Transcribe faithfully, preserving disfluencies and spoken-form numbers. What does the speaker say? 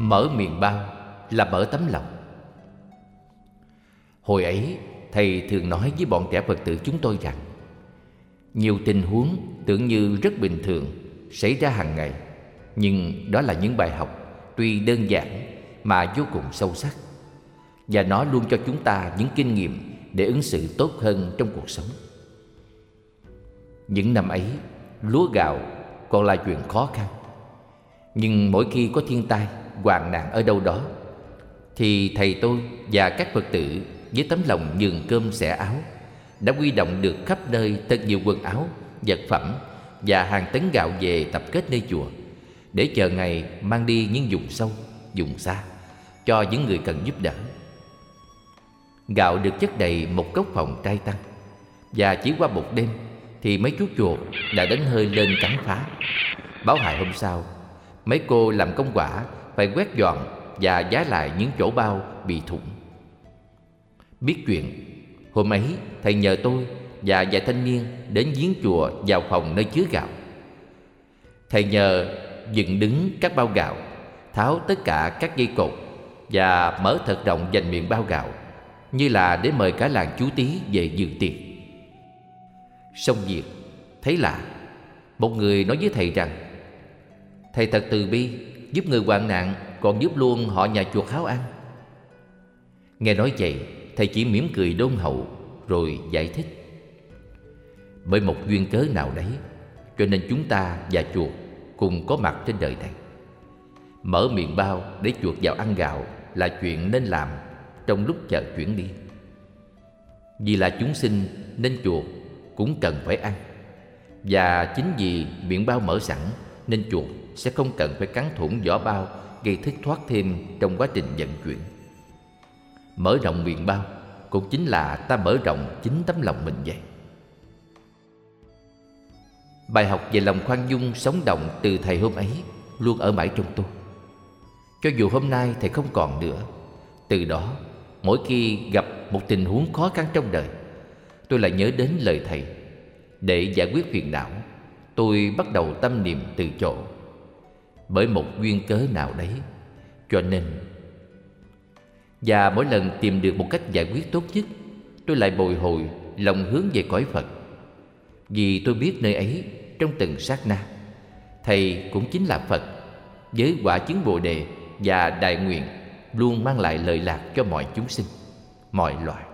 Mở miệng bao là mở tấm lòng. Hồi ấy, thầy thường nói với bọn trẻ Phật tử chúng tôi rằng nhiều tình huống tưởng như rất bình thường xảy ra hàng ngày, nhưng đó là những bài học tuy đơn giản mà vô cùng sâu sắc, và nó luôn cho chúng ta những kinh nghiệm để ứng xử tốt hơn trong cuộc sống. Những năm ấy, lúa gạo còn là chuyện khó khăn, nhưng mỗi khi có thiên tai, hoạn nạn ở đâu đó, thì thầy tôi và các Phật tử với tấm lòng nhường cơm xẻ áo đã huy động được khắp nơi thật nhiều quần áo, vật phẩm và hàng tấn gạo về tập kết nơi chùa, để chờ ngày mang đi những vùng sâu, vùng xa cho những người cần giúp đỡ. Gạo được chất đầy một cốc phòng trai tăng, và chỉ qua một đêm thì mấy chú chuột đã đánh hơi lên cắn phá. Báo hại hôm sau, mấy cô làm công quả phải quét dọn và vá lại những chỗ bao bị thủng. Biết chuyện, hôm ấy thầy nhờ tôi và vài thanh niên đến giếng chùa vào phòng nơi chứa gạo. Thầy nhờ dựng đứng các bao gạo, tháo tất cả các dây cột và mở thật rộng dành miệng bao gạo, như là để mời cả làng chú tí về dự tiệc. Xong việc, thấy lạ, một người nói với thầy rằng thầy thật từ bi, giúp người hoạn nạn còn giúp luôn họ nhà chùa kháo ăn. Nghe nói vậy, thầy chỉ mỉm cười đôn hậu rồi giải thích: bởi một duyên cớ nào đấy, cho nên chúng ta và chuột cùng có mặt trên đời này. Mở miệng bao để chuột vào ăn gạo là chuyện nên làm trong lúc chờ chuyển đi. Vì là chúng sinh nên chuột cũng cần phải ăn, và chính vì miệng bao mở sẵn nên chuột sẽ không cần phải cắn thủng vỏ bao gây thất thoát thêm trong quá trình vận chuyển. Mở rộng miệng bao cũng chính là ta mở rộng chính tấm lòng mình vậy. Bài học về lòng khoan dung sống động từ thầy hôm ấy luôn ở mãi trong tôi. Cho dù hôm nay thầy không còn nữa, từ đó mỗi khi gặp một tình huống khó khăn trong đời, tôi lại nhớ đến lời thầy. Để giải quyết phiền não, tôi bắt đầu tâm niệm từ chỗ bởi một duyên cớ nào đấy, cho nên. Và mỗi lần tìm được một cách giải quyết tốt nhất, tôi lại bồi hồi lòng hướng về cõi Phật. Vì tôi biết nơi ấy, trong từng sát na, thầy cũng chính là Phật, với quả chứng Bồ Đề và đại nguyện luôn mang lại lợi lạc cho mọi chúng sinh, mọi loài.